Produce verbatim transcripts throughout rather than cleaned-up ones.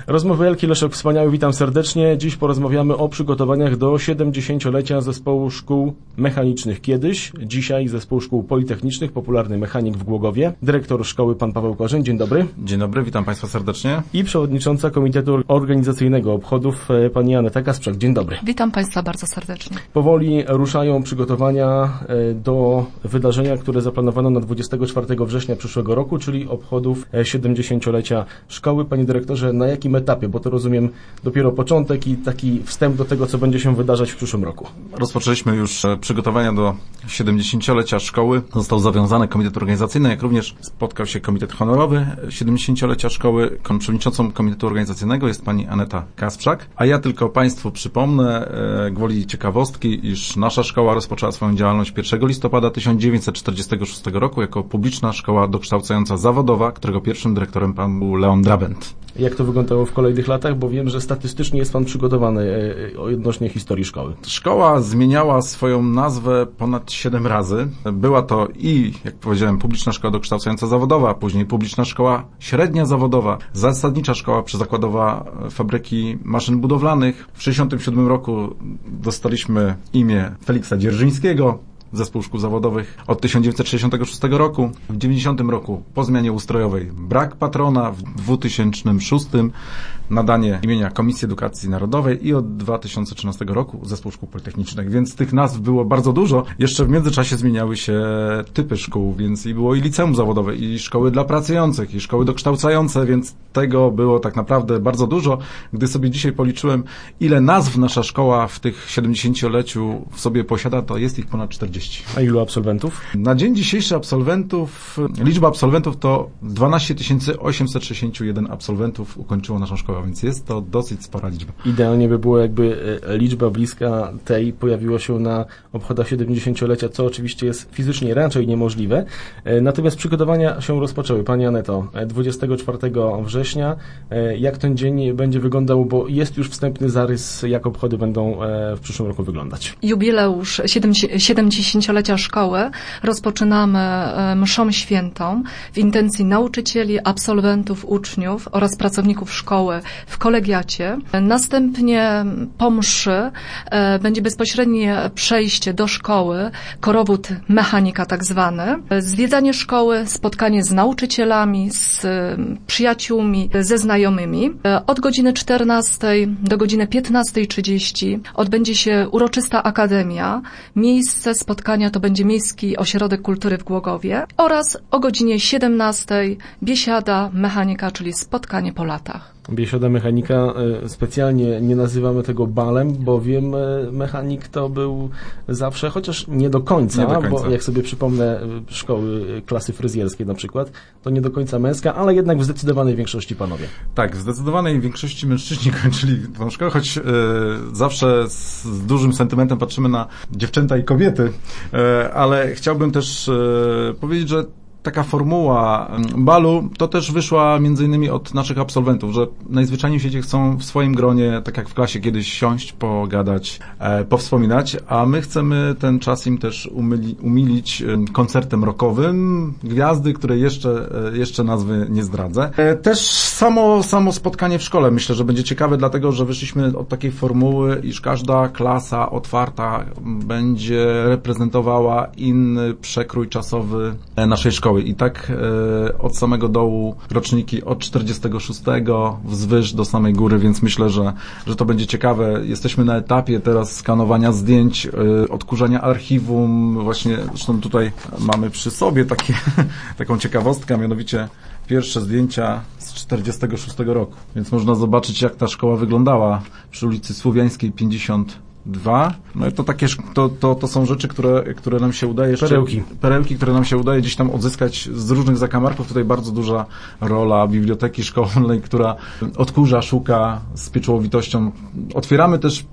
Rozmowy Wielki, Leszek Wspaniały, witam serdecznie. Dziś porozmawiamy o przygotowaniach do siedemdziesięciolecia Zespołu Szkół Mechanicznych kiedyś, dzisiaj Zespołu Szkół Politechnicznych, popularny mechanik w Głogowie. Dyrektor szkoły pan Paweł Korzeń, dzień dobry. Dzień dobry, witam Państwa serdecznie. I przewodnicząca Komitetu Organizacyjnego Obchodów pani Aneta Kasprzak, dzień dobry. Witam Państwa bardzo serdecznie. Powoli ruszają przygotowania do wydarzenia, które zaplanowano na dwudziestego czwartego września przyszłego roku, czyli obchodów siedemdziesięciolecia szkoły. Panie dyrektorze, na jakim etapie? Bo to rozumiem dopiero początek i taki wstęp do tego, co będzie się wydarzać w przyszłym roku. Rozpoczęliśmy już przygotowania do siedemdziesięciolecia szkoły. Został zawiązany komitet organizacyjny, jak również spotkał się komitet honorowy siedemdziesięciolecia szkoły. Przewodniczącą komitetu organizacyjnego jest pani Aneta Kasprzak. A ja tylko Państwu przypomnę, gwoli ciekawostki, iż nasza szkoła rozpoczęła swoją działalność pierwszego listopada tysiąc dziewięćset czterdziestego szóstego roku jako publiczna szkoła dokształcająca zawodowa, którego pierwszym dyrektorem pan był Leon Drabent. Jak to wyglądało w kolejnych latach? Bo wiem, że statystycznie jest pan przygotowany odnośnie historii szkoły. Szkoła zmieniała swoją nazwę ponad siedem razy. Była to i, jak powiedziałem, publiczna szkoła dokształcająca zawodowa, później publiczna szkoła średnia zawodowa, zasadnicza szkoła przyzakładowa fabryki maszyn budowlanych. W tysiąc dziewięćset sześćdziesiątym siódmym roku dostaliśmy imię Feliksa Dzierżyńskiego, Zespół Szkół Zawodowych od tysiąc dziewięćset sześćdziesiątego szóstego roku. W dziewięćdziesiątym roku po zmianie ustrojowej brak patrona, w dwutysięcznym szóstym nadanie imienia Komisji Edukacji Narodowej i od dwa tysiące trzynastego roku Zespół Szkół Politechnicznych, więc tych nazw było bardzo dużo. Jeszcze w międzyczasie zmieniały się typy szkół, więc i było i liceum zawodowe, i szkoły dla pracujących, i szkoły dokształcające, więc tego było tak naprawdę bardzo dużo. Gdy sobie dzisiaj policzyłem, ile nazw nasza szkoła w tych siedemdziesięcioleciu w sobie posiada, to jest ich ponad czterdzieści. A ilu absolwentów? Na dzień dzisiejszy absolwentów, liczba absolwentów to dwanaście tysięcy osiemset sześćdziesiąt jeden absolwentów ukończyło naszą szkołę, więc jest to dosyć spora liczba. Idealnie by było, jakby liczba bliska tej pojawiła się na obchodach siedemdziesięciolecia, co oczywiście jest fizycznie raczej niemożliwe. Natomiast przygotowania się rozpoczęły. Pani Aneto, dwudziestego czwartego września, jak ten dzień będzie wyglądał, bo jest już wstępny zarys, jak obchody będą w przyszłym roku wyglądać. Jubileusz siedemdziesięciolecia szkoły rozpoczynamy mszą świętą w intencji nauczycieli, absolwentów, uczniów oraz pracowników szkoły w kolegiacie. Następnie po mszy będzie bezpośrednie przejście do szkoły, korowód mechanika tak zwany, zwiedzanie szkoły, spotkanie z nauczycielami, z przyjaciółmi, ze znajomymi. Od godziny czternastej do godziny piętnastej trzydzieści odbędzie się uroczysta akademia. Miejsce spotkania to będzie Miejski Ośrodek Kultury w Głogowie oraz o godzinie siedemnastej biesiada mechanika, czyli spotkanie po latach. Biesiada mechanika, specjalnie nie nazywamy tego balem, bowiem mechanik to był zawsze, chociaż nie do końca, nie do końca. Bo jak sobie przypomnę szkoły klasy fryzjerskiej na przykład, to nie do końca męska, ale jednak w zdecydowanej większości panowie. Tak, w zdecydowanej większości mężczyźni kończyli tą szkołę, choć e, zawsze z, z dużym sentymentem patrzymy na dziewczęta i kobiety, e, ale chciałbym też e, powiedzieć, że taka formuła balu to też wyszła między innymi od naszych absolwentów, że najzwyczajniej w świecie chcą w swoim gronie, tak jak w klasie kiedyś, siąść, pogadać, e, powspominać, a my chcemy ten czas im też umyli, umilić koncertem rockowym, gwiazdy, której jeszcze, e, jeszcze nazwy nie zdradzę. E, też samo, samo spotkanie w szkole myślę, że będzie ciekawe, dlatego, że wyszliśmy od takiej formuły, iż każda klasa otwarta będzie reprezentowała inny przekrój czasowy naszej szkoły. I tak e, od samego dołu roczniki od czterdziestego szóstego wzwyż do samej góry, więc myślę, że, że to będzie ciekawe. Jesteśmy na etapie teraz skanowania zdjęć, e, odkurzania archiwum. Właśnie, zresztą tutaj mamy przy sobie takie, taką ciekawostkę, a mianowicie pierwsze zdjęcia z czterdziestego szóstego roku. Więc można zobaczyć, jak ta szkoła wyglądała przy ulicy Słowiańskiej pięćdziesiąt dwa. No i to takie, to, to, to są rzeczy, które, które nam się udaje jeszcze, perełki. perełki, które nam się udaje gdzieś tam odzyskać z różnych zakamarków. Tutaj bardzo duża rola biblioteki szkolnej, która odkurza, szuka z pieczołowitością. Otwieramy też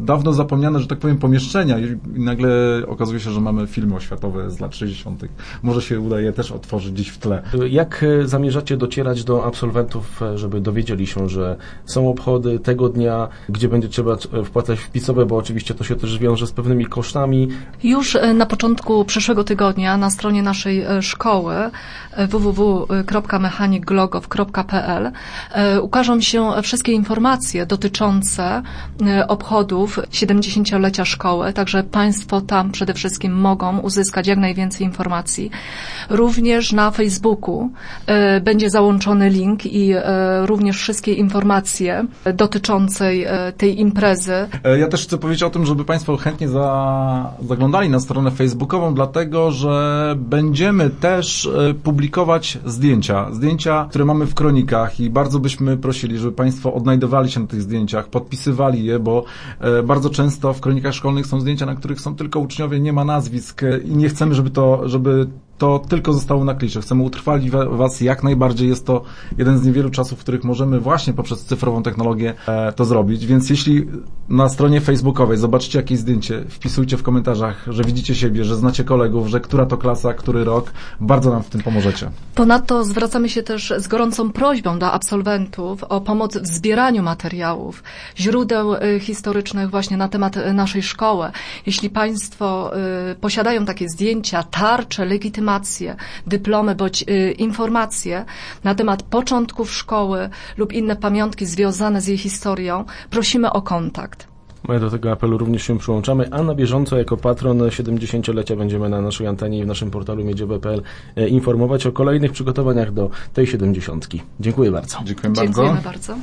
dawno zapomniane, że tak powiem, pomieszczenia i nagle okazuje się, że mamy filmy oświatowe z lat sześćdziesiątych. Może się uda je też otworzyć gdzieś w tle. Jak zamierzacie docierać do absolwentów, żeby dowiedzieli się, że są obchody tego dnia, gdzie będzie trzeba wpłacać wpisowe, bo oczywiście to się też wiąże z pewnymi kosztami? Już na początku przyszłego tygodnia na stronie naszej szkoły w w w kropka mechanik glogow kropka p l ukażą się wszystkie informacje dotyczące obchodów siedemdziesięciolecia szkoły, także Państwo tam przede wszystkim mogą uzyskać jak najwięcej informacji. Również na Facebooku będzie załączony link i również wszystkie informacje dotyczące tej imprezy. Ja też chcę powiedzieć o tym, żeby Państwo chętnie za, zaglądali na stronę facebookową, dlatego, że będziemy też publikować zdjęcia. Zdjęcia, które mamy w kronikach i bardzo byśmy prosili, żeby Państwo odnajdowali się na tych zdjęciach, podpisywali je, bo bardzo często w kronikach szkolnych są zdjęcia, na których są tylko uczniowie, nie ma nazwisk i nie chcemy, żeby to, żeby to tylko zostało na klisze. Chcemy utrwalić Was jak najbardziej. Jest to jeden z niewielu czasów, w których możemy właśnie poprzez cyfrową technologię e, to zrobić. Więc jeśli na stronie facebookowej zobaczycie jakieś zdjęcie, wpisujcie w komentarzach, że widzicie siebie, że znacie kolegów, że która to klasa, który rok. Bardzo nam w tym pomożecie. Ponadto zwracamy się też z gorącą prośbą do absolwentów o pomoc w zbieraniu materiałów, źródeł y, historycznych właśnie na temat y, naszej szkoły. Jeśli Państwo y, posiadają takie zdjęcia, tarcze, legitymacje, dyplomy bądź y, informacje na temat początków szkoły lub inne pamiątki związane z jej historią, prosimy o kontakt. My do tego apelu również się przyłączamy, a na bieżąco jako patron siedemdziesięciolecia będziemy na naszej antenie i w naszym portalu miedziowe kropka p l informować o kolejnych przygotowaniach do tej siedemdziesiątki. Dziękuję bardzo. Dziękuję bardzo. Dziękujemy bardzo.